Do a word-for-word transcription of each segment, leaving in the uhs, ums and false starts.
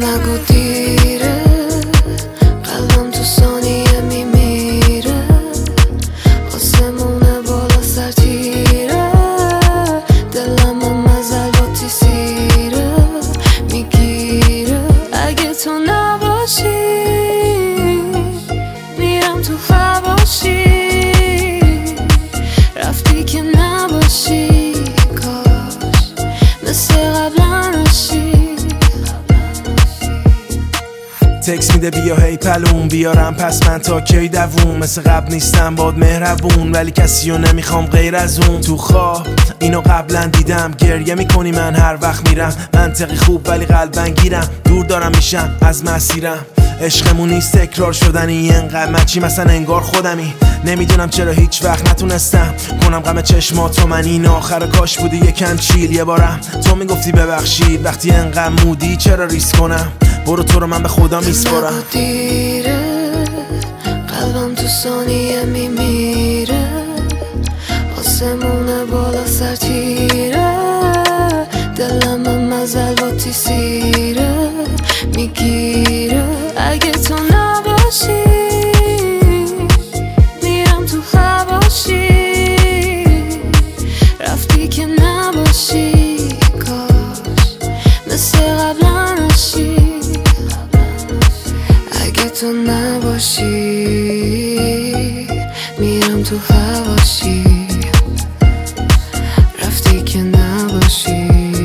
نگو دیره، قلبم تو ثانیه میمیره، آسمونه بالا سر تیره، دلم مزل با تیسیره میگیره. اگه تو نباشی میرم تو فواشی، رفتی که نباشی کاش مثل قبلا نشی. تکس میده بیا هی پلون بیارم پس من تا کی دووم، مثل قبل نیستم باد مهربون ولی کسی رو نمیخوام غیر از اون. تو خواب اینو قبلا دیدم، گریه میکنی من هر وقت میرم، منطقی خوب ولی قلبن گیرم، دور دارم میشم از مسیرم. عشقمون نیست تکرار شدنی انقدر مچی مثلا انگار خودمی، نمیدونم چرا هیچ وقت نتونستم کنم غم چشماتو من. این آخر کاش بودی یکم چیل، یه بارم تو میگفتی ببخشید وقتی انقدر مودی چرا ریسک کنم. برو تو رو من به خدا میسپارم. نگو دیره، قلبم تو ثانیه میمیره، آسمونه بالا سر تیره، دلم مزل با تیسیره میگیره. اگه تو نباشی میرم تو هواشی، رفتی که نباشی کاش مثل قبلا نشی. اگه تو نباشی میرم تو هواشی، رفتی که نباشی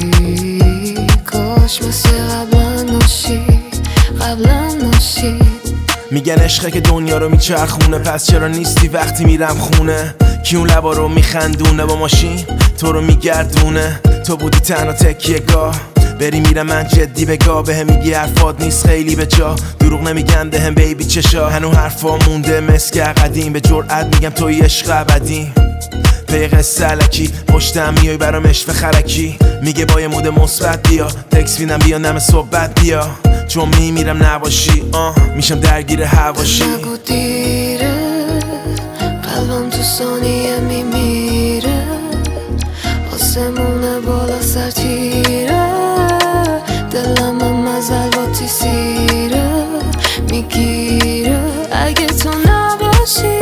کاش مثل قبلا نشی قبلا نشی. میگن عشقه که دنیا رو میچرخونه، پس چرا نیستی وقتی میرم خونه؟ کی اون لبا رو میخندونه با ماشین تو رو میگردونه؟ تو بودی تنها تکیه گاه، بری میرم من جدی بگاه، بهم میگی حرفات نیست خیلی به جا، دروغ نمیگن بهم بیبی چشا، هنو حرفا مونده مسک قدیم، به جرئت میگم توی عشق ابدی. پی قصه الکی پشتم میای برام عشق خرکی، میگه با یه مود مثبت بیا، تکس میدم بیا نم صحبت بیا، چون میمیرم نباشی آه میشم درگیر هواشی. نگو دیره، قلبم تو ثانیه میمیره، آسمونه بالا سر تیره، دلم مزل با تیسیره میگیره. اگه تو نباشی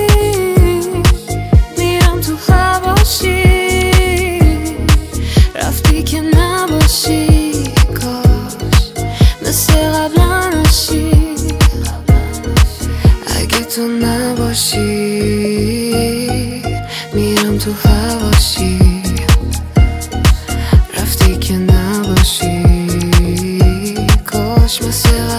میرم تو هواشی، رفتی که نباشی کاش مثل قبلا نشی. اگه تو نباشی میرم تو هواشی، رفتی که نباشی کاش مثل